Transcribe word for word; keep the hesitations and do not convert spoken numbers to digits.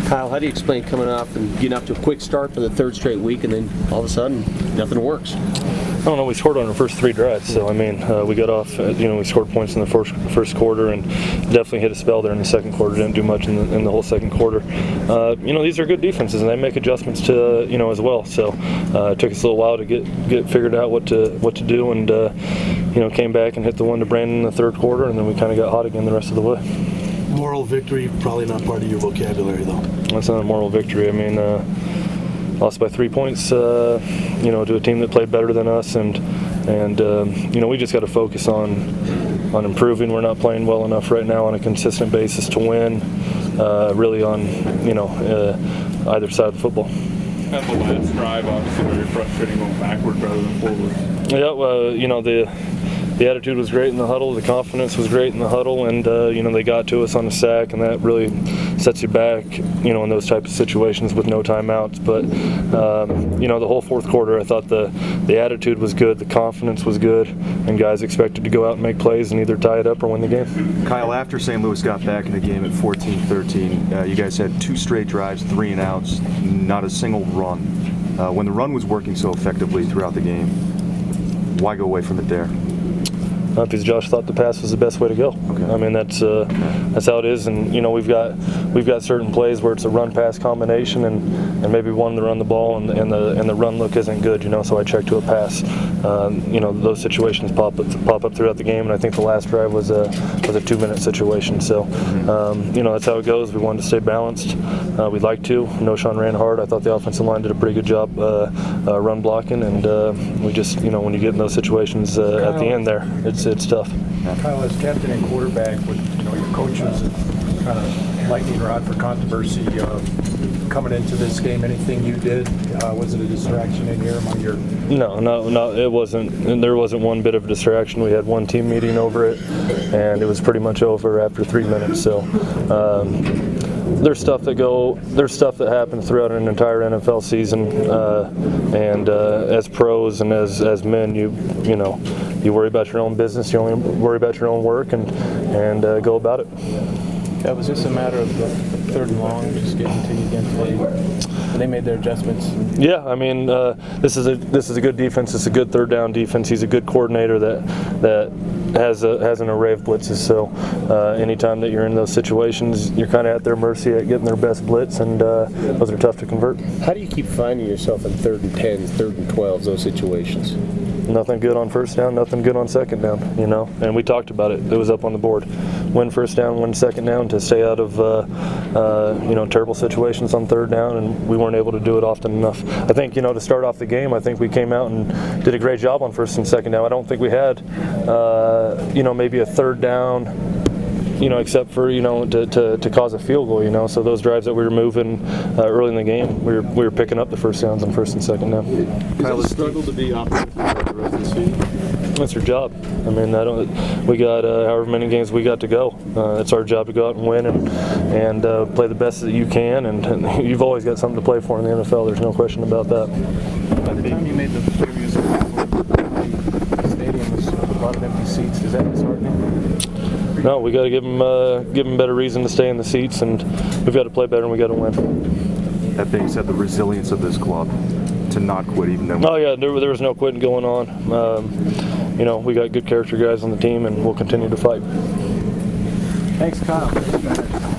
Kyle, how do you explain coming off and getting off to a quick start for the third straight week, and then all of a sudden nothing works? I don't know. We scored on our first three drives, so I mean, uh, we got off. Uh, you know, we scored points in the first first quarter, and definitely hit a spell there in the second quarter. Didn't do much in the, in the whole second quarter. Uh, you know, these are good defenses, and they make adjustments to uh, you know as well. So uh, it took us a little while to get get figured out what to what to do, and uh, you know, came back and hit the one to Brandon in the third quarter, and then we kind of got hot again the rest of the way. Moral victory, probably not part of your vocabulary, though. That's not a moral victory. I mean. Uh, Lost by three points, uh, you know, to a team that played better than us, and and um, you know we just got to focus on on improving. We're not playing well enough right now on a consistent basis to win. Uh, really, on you know uh, either side of the football. At the last drive, obviously very frustrating going backward rather than forward. Yeah, well, you know the. The attitude was great in the huddle. The confidence was great in the huddle, and uh, you know they got to us on the sack, and that really sets you back, you know, in those types of situations with no timeouts. But um, you know, the whole fourth quarter, I thought the the attitude was good, the confidence was good, and guys expected to go out and make plays and either tie it up or win the game. Kyle, after Saint Louis got back in the game at fourteen thirteen, uh, you guys had two straight drives, three and outs, not a single run. Uh, when the run was working so effectively throughout the game, why go away from it there? Uh, because Josh thought the pass was the best way to go. Okay. I mean that's uh, that's how it is, and you know we've got we've got certain plays where it's a run pass combination, and, and maybe one to run the ball, and, and the and the run look isn't good, you know. So I check to a pass. Um, you know those situations pop up pop up throughout the game, and I think the last drive was a was a two minute situation. So um, you know that's how it goes. We wanted to stay balanced. Uh, we'd like to. Noshawn ran hard. I thought the offensive line did a pretty good job uh, uh, run blocking, and uh, we just you know when you get in those situations uh, at the end there, it's it's tough. Kyle, as captain and quarterback, with you know your coaches kind of lightning rod for controversy uh, coming into this game, anything you did uh, was it a distraction in here among your? No, no, no. It wasn't. And there wasn't one bit of distraction. We had one team meeting over it, and it was pretty much over after three minutes. So. Um, There's stuff that go. There's stuff that happens throughout an entire N F L season, uh, and uh, as pros and as as men, you you know, you worry about your own business. You only worry about your own work, and and uh, go about it. Yeah, was this a matter of the third and long, just getting to you again today? They made their adjustments. Yeah, I mean, uh, this is a this is a good defense. It's a good third down defense. He's a good coordinator that that has a has an array of blitzes. So uh, anytime that you're in those situations, you're kind of at their mercy at getting their best blitz, and uh, those are tough to convert. How do you keep finding yourself in third and tens, third and twelves, those situations? Nothing good on first down, nothing good on second down, you know. And we talked about it. It was up on the board. Win first down, win second down to stay out of, uh, uh, you know, terrible situations on third down, and we weren't able to do it often enough. I think, you know, to start off the game, I think we came out and did a great job on first and second down. I don't think we had, uh, you know, maybe a third down, you know, except for, you know, to, to, to cause a field goal, you know. So those drives that we were moving uh, early in the game, we were, we were picking up the first downs on first and second down. Kyle, it struggled to be optimistic about the rest of the season. That's our job. I mean, I don't. We got uh, however many games we got to go. Uh, it's our job to go out and win and and uh, play the best that you can. And, and you've always got something to play for in the N F L. There's no question about that. By the time you made the previous the stadium was a lot of empty seats. Is that disheartening? No, we got to give them uh, give them better reason to stay in the seats, and we've got to play better and we got to win. That being said, the resilience of this club to not quit even though. Oh yeah, there, there was no quitting going on. Um, you know, we got good character guys on the team, and we'll continue to fight. Thanks, Kyle.